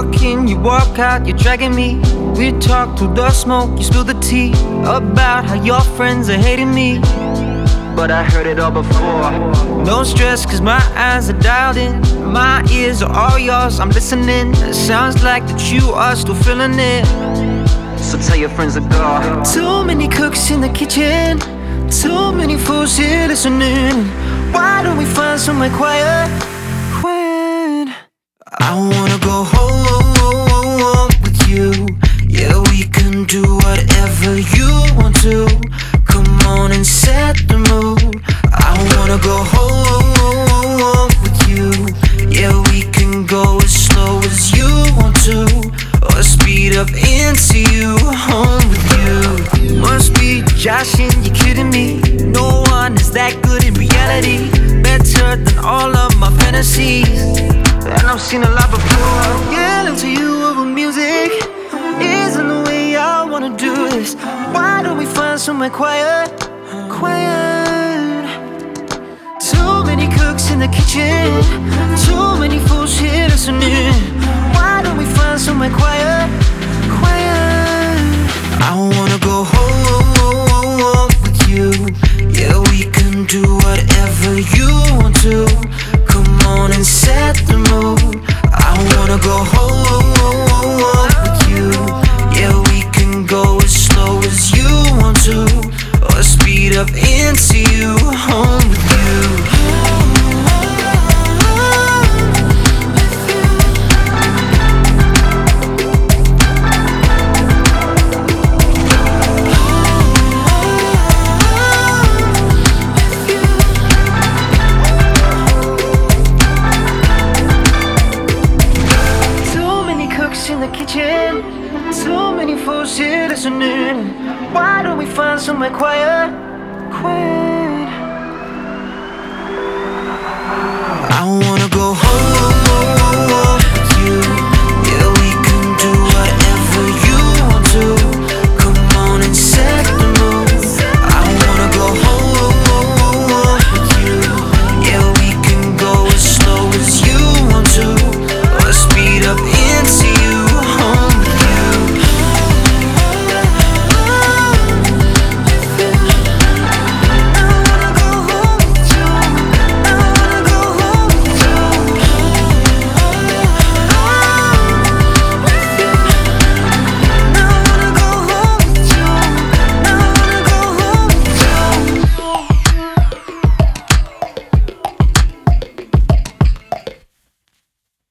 walk in, you walk out, you're dragging me. We talk through the smoke, you spill the tea about how your friends are hating me. But I heard it all before. No stress, cause my eyes are dialed in. My ears are all yours, I'm listening. It sounds like that you are still feeling it. So tell your friends to go. Too many cooks in the kitchen, too many fools here listening. Why don't we find somewhere quiet? I wanna go home with you. Yeah, we can do whatever you want to. Come on and set the mood. I wanna go home with you. Yeah, we can go as slow as you want to, or speed up into you. Home with you. Must be joshing, you're kidding me. No one is that good in reality. Better than all of my fantasies, and I've seen a lot before. Yelling to you over music isn't the way I wanna do this. Why don't we find somewhere quiet? Too many cooks in the kitchen, too many fools here listening. Why don't we find somewhere quiet? I wanna go home with you. Yeah, we can do whatever you want to. Come on and set the mood. I wanna go home with you. Yeah, we can go as slow as you want to, or speed up into you. Home with you. In the kitchen, too many fools here listening. Why don't we find somewhere quiet?